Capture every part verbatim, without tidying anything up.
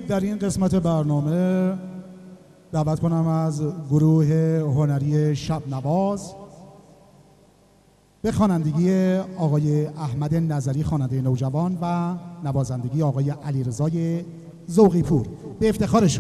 در این قسمت برنامه دعوت کنم از گروه هنری شب نواز به خوانندگی آقای احمد نظری خواننده نوجوان و نوازندگی آقای علیرضای ذوقی پور به افتخارشون.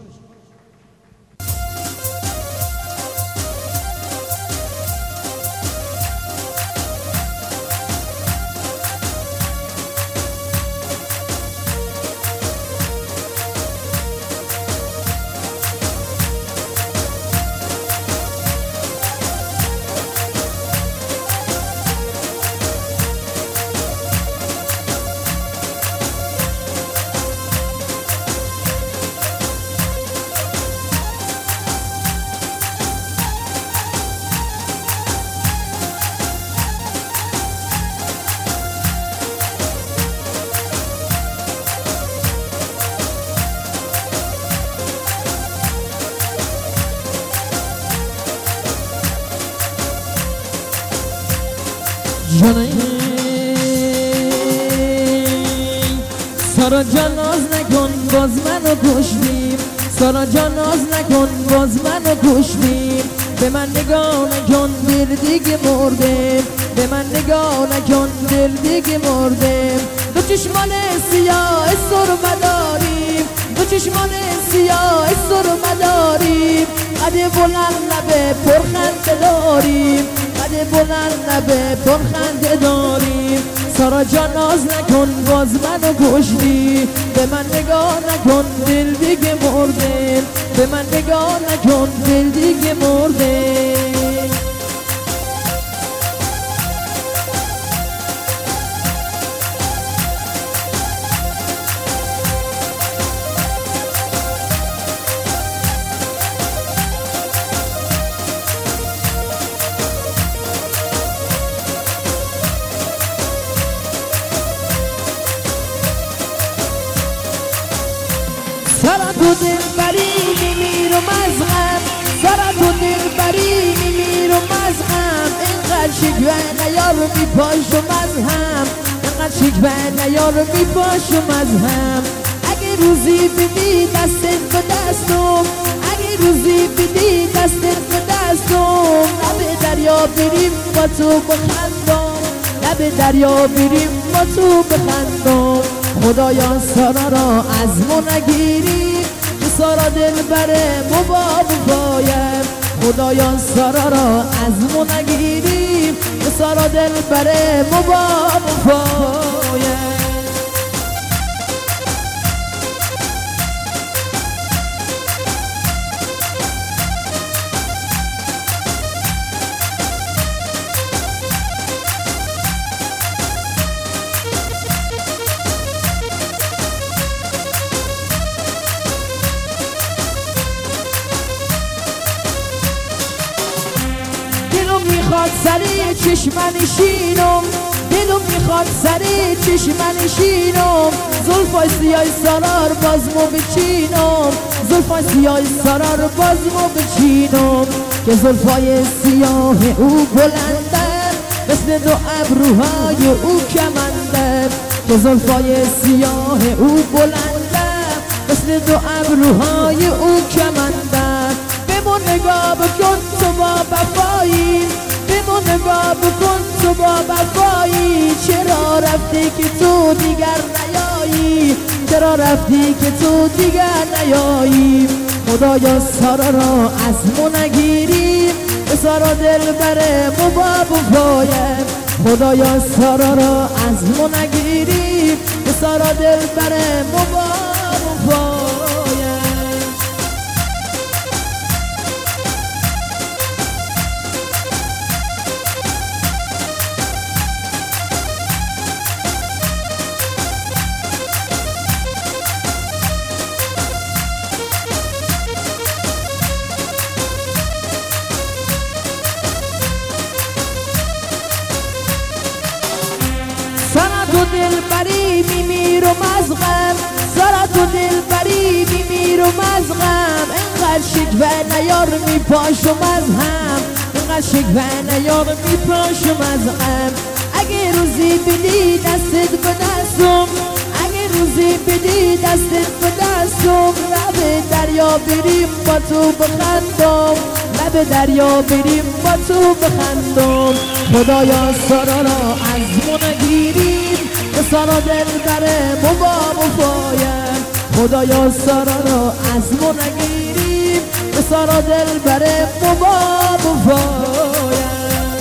جانه سارا جان ناز نکن باز منو کشتیم، سارا جان ناز نکن باز منو کشتیم. به من نگاه نکن دل دیگه مردم، به من نگاه نکن دل دیگه مردم. دو چشمان سیاه سرمه داریم، دو چشمان سیاه سرمه داریم. قد بلند لبه پرخنده داریم، قد بلند لبه پرخنده داریم. سارا جان ناز نکن باز منو کشتی، به من نگاه نکن دل دیگه مرده، به من نگاه نکن دل دیگه مرده. سارا تو دل بری میمیرم از غم، سارا تو دل بری میمیرم از غم. اینقدر شکوه نیار میپاشم از هم، اینقدر شکوه نیار میپاشم از هم. اگه روزی بدی دستت به دستم، اگه روزی بدی دستت به دستم. لب دریا بریم با تو بخندم، لب دریا بریم با تو بخندم. خدایا سارا را از ما نگیری، که سارا دل بره مباب بایم. خدایا سارا را از ما نگیری، که سارا دل بره مباب بایم. میخواد سری چشمنشینم، دلم میخواد سری چشمنشینم. زلفای سیاه سارا رو باز مو بچینم، زلفای سیاه سارا رو باز مو بچینم. که زلفای سیاه او بلندن، مثل دو ابروهای او کمندن. که زلفای سیاه او بلندن، مثل دو ابروهای او کمندن. بمون نگاه بکن تو با وفایی، بمون نگاه بکن تو با وفایی. چرا رفتی که تو دیگر نیایی، چرا رفتی که تو دیگر نیایی. خدایا سارا را از ما نگیری، به سارا دل بره مباب بایم. خدایا سارا را از ما نگیری، به سارا دل بره مباب بایم. سارا تو دل بری میمیرم از غم، سارا تو دل بری میمیرم از غم. اینقدر شکوه نیار میپاشم از هم، اینقدر شکوه نیار میپاشم از غم. اگه روزی بدی دستت به دستم، اگه روزی بدی دستت به دستم. دریا بریم با تو بخندم، لب دریا بریم با تو بخندم. خدایا سارا را از مو نگیریم، به سارا دل بره مبا مفایم. خدایا سارا را از مو نگیریم، به سارا دل بره مبا مفایم.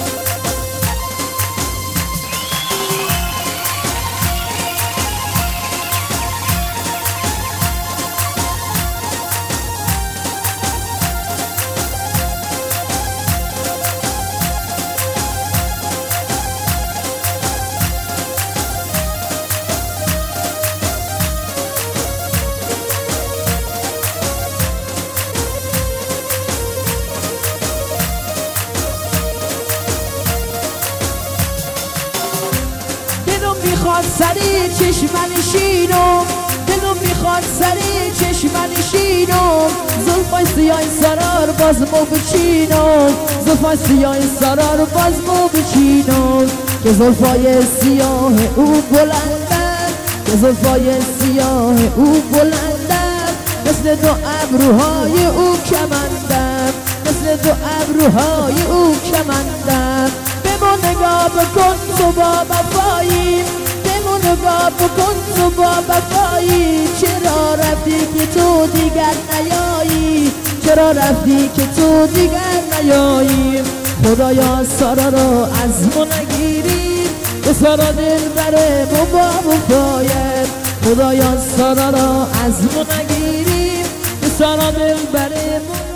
میخواد سری چشمنشینم، دلم میخواد سری چشمنشینم. زلفای سیاه سرار باز مو بچینم، زلفای سیاه سرار باز مو بچینم. که زلفای سیاه او بلندن، که زلفای سیاه او بلندن. مثل دو ابروهای او کمندن، مثل دو ابروهای او کمندن. به ما نگاه بکن تو با وفایی، نگاه بکن تو با وفایی. چرا رفتی که تو دیگر نیایی، چرا رفتی که تو دیگر نیایی. خدایا سارا را از مو نگیری، به سارا دل بره مبا مفایم. خدایا سارا را از مو نگیری، به سارا دل بره مبا